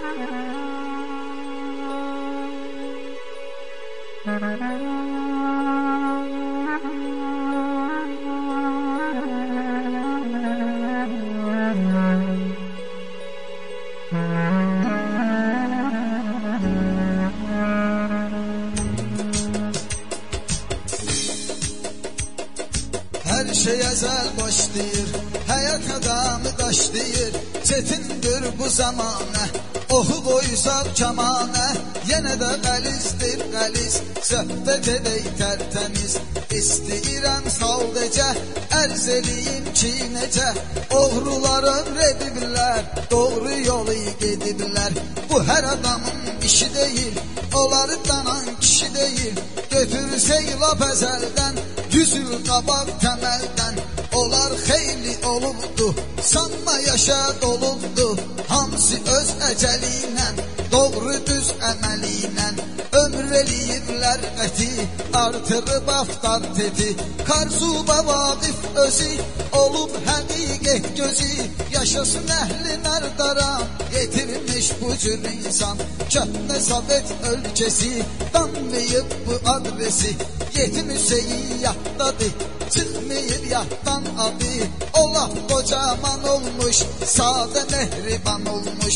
Her şey ezel başlayır, hayat adamı daşlayır. Çetindir bu zamane, oxu qoysaq kamane. Yenə də qəlizdir qəliz, söhbət edək tərtəmiz. İstəyirəm saldəcə, ərz eləyim ki necə. Oğrular ömr ediblər, doğru yolu gediblər. Bu hər adamın işi deyil, onları danan kişi deyil. Götürsək lap əzəldən, 100 il qabaq təməldən. Onlar xeyli olubdu, sanma yaşa dolubdu. Hamısı öz əcəli ilə, doğru düz əməli ilə. Ömr eləyiblər qəti, artırıb avtoriteti. Karsuba Vaqif özü, olub həqiqət gözü. Yaşasın əhli Nərdaran, yetirmiş bu cür insan. Köhnə Sovet ölkəsi, danmayıb bu adresi. Yetim Hüseyin yaddadır, çıxmayıb yaddan adı. Allah kocaman olmuş, sadə mehriban olmuş.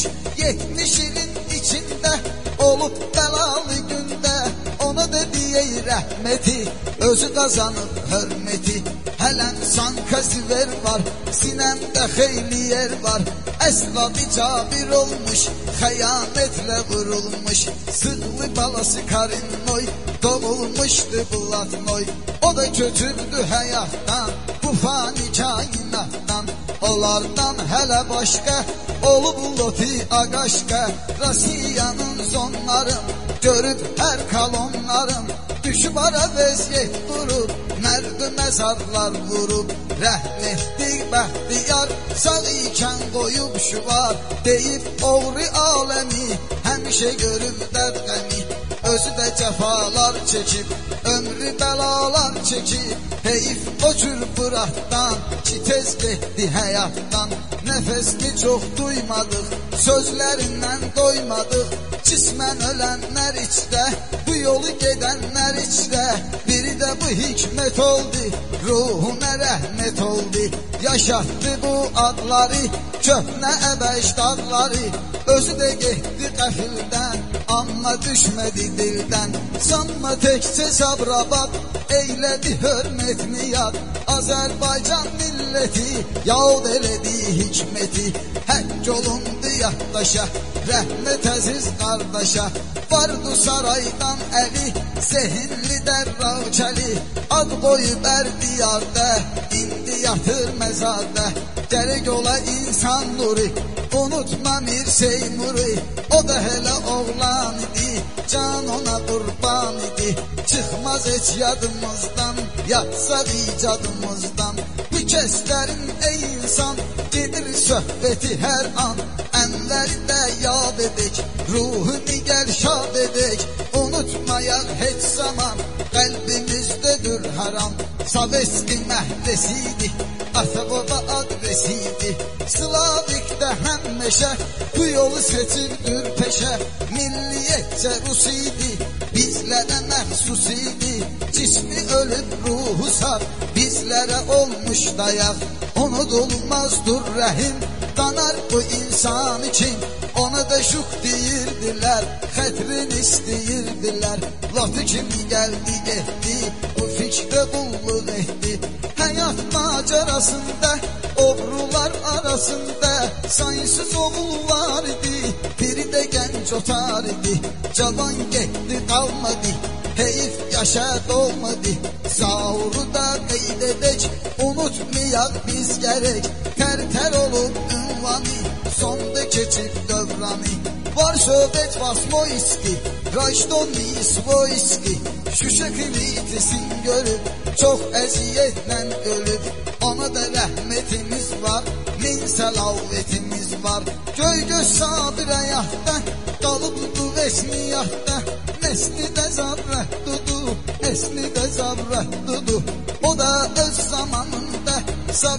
70 ilin içində, olub bəlalı gündə. Ona da deyək rəhməti, özü qazanıb hörməti. Hələn sankasiver var, sinəmdə xeyli yer var. Əsladı cabir olmuş, xəyanətlə vurulmuş. Sığlı balası Karinoy, doğulmuşdu Blatnoy. O da kötürdü həyatdan, bu fani kainatdan. Onlardan hələ başqa olub Loti Aqaşqa. Rasiyanın zonlarım, görüb hər kolonlarım. Düşüb ara vəziyyət durub, mərd məzarlar vurub. Rəhmətli Bəxtiyar sağ ikən qoyub şüvar. Deyib oğri aləmi, həmişə görüb dərd qəmi. Özü də cəfalar çəkib, ömrü bəlalar çəkib. Heyif o cür fıratdan, ki tez getdi həyatdan. Nəfəsini çox duymadıq, sözlərindən doymadıq. Cismən ölənlər içdə, bu yolu gedənlər içdə. Biri də bu hikmət oldu, ruhuna rəhmət oldu. Yaşatdı bu adları, köhnə əbəşdarları. Özü də getdi qəfildən, amma düşmədi dildən. Sanma təkcə Sabirabad, eylədi hörmətini yad. Azərbaycan milləti, yad elədi hikməti. Həkk olundu yaddaşa, rəhmət əziz qardaşa. Vardı saraydan əli, zehinli dərrağçəli. Ad qoyub Ərdiyarda, indi yatır məzarda. Gərək ola insan nuri, unutma Mir Seymuri. O da hələ oğlan idi, can ona qurban idi. Çıxmaz heç yadımızdan, yatsaq icadımızdan. Bu kəslərin ey insan, gedir söhbəti hər an. Ənvəri də yad edək, ruhunu gəl şad edək. Unutmayaq heç zaman, qəlbimizdədir hər an. Sovetski məhdəsiydi, ata-baba adresiydi. Slavikdə həmməşə, bu yolu seçirdir peşə. Milliyyətcə Rus idi, bizlərə məxsus idi. Cismi ölüb ruhu sar, bizlərə olmuş dayaq. Unudulmazdır rəhim, danar bu insan için. Ona da şuk deyirdilər, xətrin istəyirdilər. Lotı kimi gəldi getdi, bu fikrə qulluq etdi. Həyat macerasında, obrular arasında sayısız oğul var idi. Biri də gənc otar idi, cavan getdi qalmadı. Heyif yaşa dolmadı, zauru da qeyd edək. Unutmayaq biz gərək, tər-tər olub ünvanı. Sonda keçib dövranı. Var söhbət Vasmoyski, Rajdonni Svoyski. Şüşə klitisin görüb, çox əziyyətlə ölüb. Ona da rəhmətimiz var, min səlavətimiz var. Göy-göz Sabir həyatda, qalıbdı vesniyyatda. Nesli də zavrət dudu, nesli də zavrət dudu. O da öz zamanında,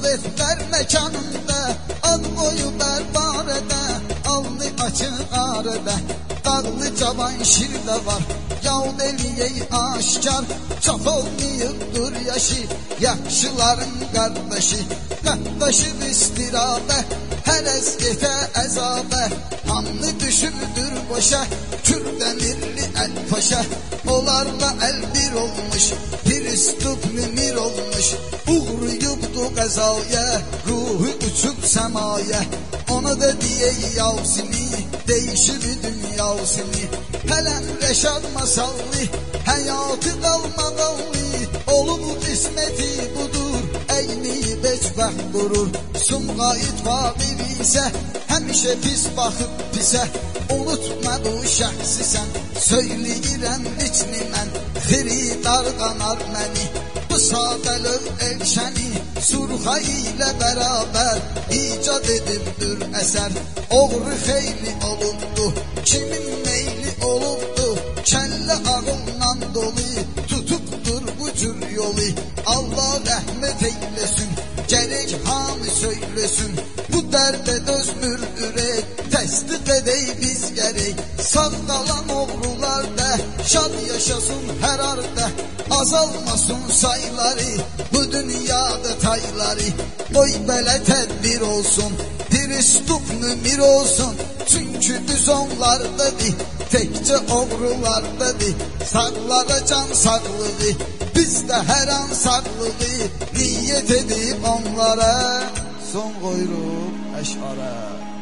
Sovetlər məkanında. Ad qoyub ərbarədə, alnı açıq arədə. minarədə, dağlı cavan şirdə var, yavd eləyək aşkar, çox olmayıbdır yaşı, yaxşıların qardaşı, qəttaşıb istirabə, hər əzgetə əzabə, hamını düşübdür boşa, Kürdəmirli Əlpaşa, onlarla əl bir olmuş, Pristup mümir olmuş, uğruyubdu qəzaya, ruhu uçub səmaya, ona da deyək Yavsini, değişib dünyasını, hələm Rəşad Masallı, həyatı qalmaqallı, olub qisməti budur, əyni becbəxt durur, Sumqayıt Vaqif isə, həmişə pis baxıb pisə, unutma bu şəxsi sən, söyləyirəm içni mən, xiridar qanar məni, bu sadəlöv elşəni, Surxa ilə bərabər icad edibdir əsər, oğru xeyli olubdu, kimin meyli olubdu, kəllə ağılla dolu, tutubdur bu cür yolu, Allah rəhmət eyləsin, gərək hamı söyləsin, bu dərdə dözmür ürək, təsdiq edək biz gərək, sağ qalan oğrular da, şad yaşasın hər arda, azalmasın sayları, bu dünyada tayları, qoy belə tədbir olsun, Pristup mümir olsun, çünki düz onlardadır, təkcə oğrulardadır, sağlara can sağlığı, biz də hər an sağlığı, niyyət edib onlara, son qoyuruq əşara.